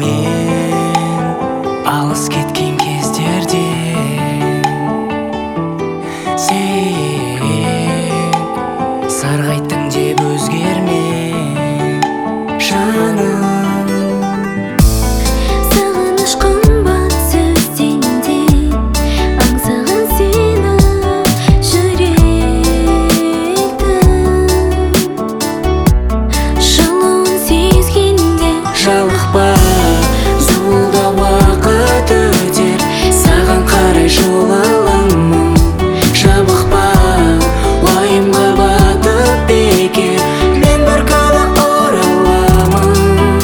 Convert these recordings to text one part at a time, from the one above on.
алыс кеткен кездерде сен сарғайттың деп өзгерме жаным. Сағыныш қымбат сөзден де аңсаған сені жүректің жылуын сезгенде Жалықпа, зуылда уақыт өтер, саған қарай жол аламын. Жабықпа, уайымға батып бекер, мен бір күні ораламын.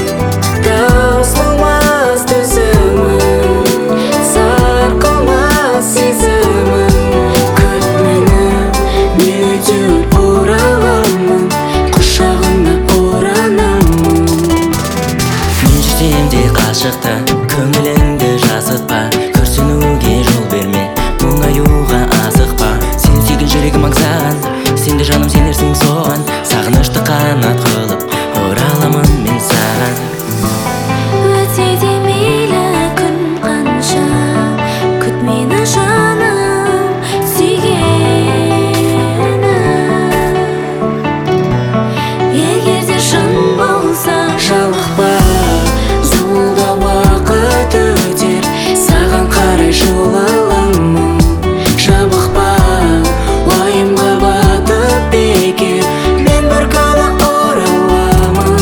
Таусылмас төзімін, сарқылмас сезімін. Күт мені, мен өтеуіл ораламын, құшағына оранамын. Мен жүрсем де қашықта, көңіліңді жасытпа, күрсінуге жол берме, мұңаюға асықпа. Сен сүйген жүрегім аңсаған, сен де жаным сенерсің соған. Сағынышты қанат қылып ораламын мен саған. өтсе де мейлі күн қанша, күт мені жаным сүйгенім. Егер де шын болса Жалықпа, зуылда уақыт өтер, саған қарай жол аламын. Жабықпа, уайымға батып бекер, мен бір күні ораламын.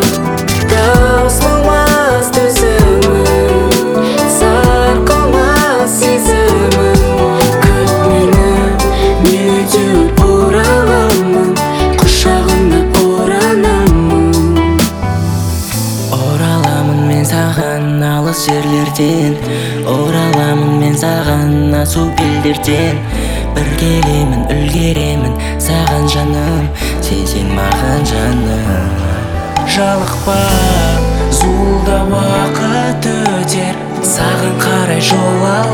Таусылмас төзімін, сарқылмас сезімін. Күт мені, мен өтеуіл ораламын, құшағына оранамын. Ораламын мен саған алыс жерлерден, ораламын мен саған асу белдерден. Bir келемін, үлгеремін саған жаным, сен маған жаным. Жалықпа, зуылда уақыт өтер, саған қарай жол